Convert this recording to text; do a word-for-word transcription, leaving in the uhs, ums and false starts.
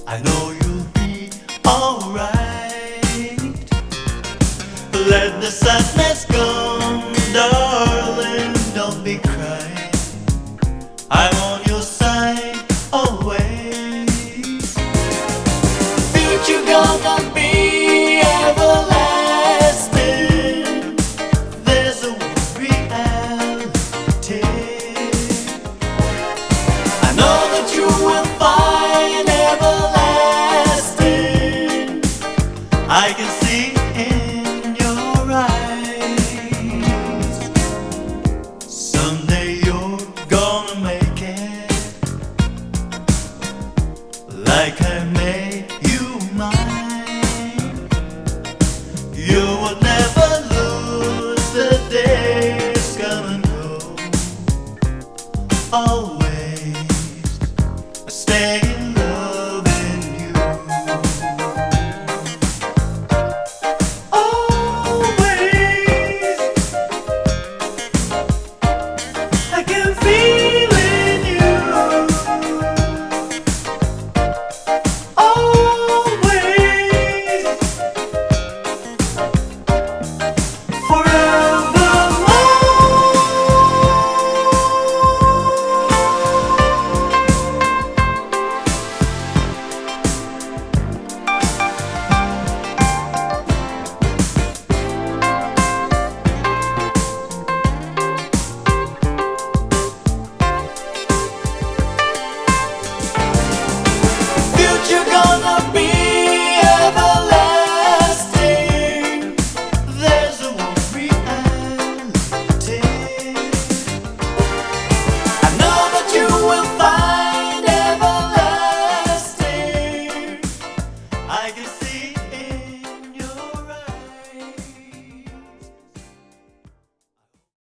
I know you'll be alright. Let the sadness come, darling, don't be crying. I'm on your side always. Future gonna be everlasting. There's a reality. I know that you will find everlasting. I can see in your eyes. Someday you're gonna make it like I made